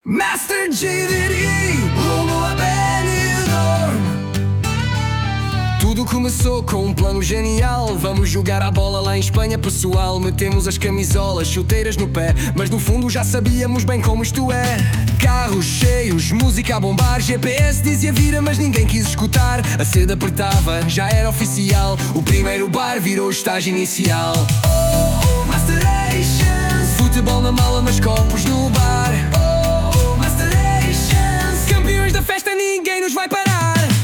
Master GDD, rumo a Benidorm. Tudo começou com um plano genial. Vamos jogar a bola lá em Espanha, pessoal. Metemos as camisolas, chuteiras no pé, mas no fundo já sabíamos bem como isto é. Carros cheios, música a bombar, GPS dizia vira, mas ninguém quis escutar. A sede apertava, já era oficial. O primeiro bar virou o estágio inicial. Oh, Masterations, futebol na mala, mas copos no bar. Oh, Masterations, campeões da festa, ninguém nos vai parar.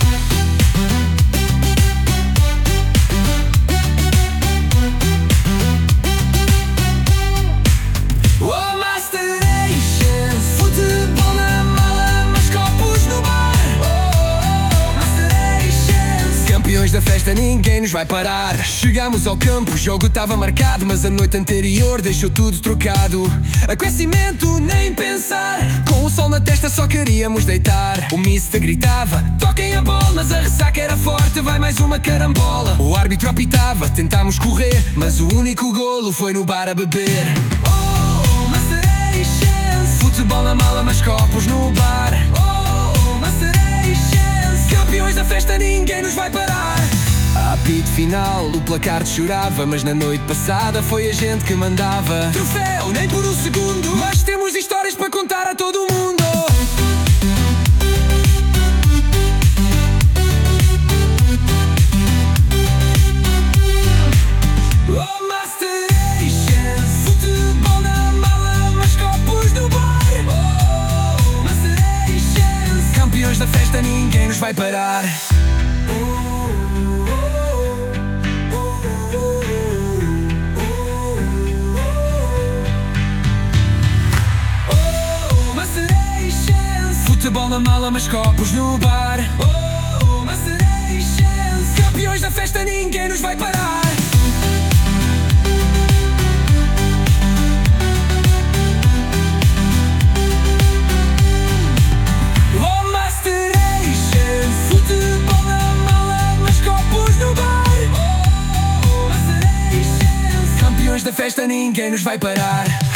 Oh, Masterations, futebol na mala, mas copos no bar. Oh, Masterations, campeões da festa, ninguém nos vai parar. Chegámos ao campo, o jogo estava marcado, mas a noite anterior deixou tudo trocado. Aquecimento, nem pensar, com o sol na testa só queríamos deitar. O mister gritava, toquem a bola, mas a ressaca era forte, vai mais uma carambola. O árbitro apitava, tentámos correr, mas o único golo foi no bar a beber. Oh, Masterations, futebol na mala, mas copos no bar. Oh, Masterations, campeões da festa, ninguém nos vai parar. Apito final, o placar chorava, mas na noite passada foi a gente que mandava. Troféu, nem por um segundo, mas temos histórias para contar a todo mundo. Oh, Masterations, futebol na mala, mas copos no bar. Oh, Masterations, campeões da festa, ninguém nos vai parar. Futebol na mala, mas copos no bar. Oh, Masterations, campeões da festa, ninguém nos vai parar. Oh, Masterations, futebol na mala, mas copos no bar. Oh, Masterations, campeões da festa, ninguém nos vai parar.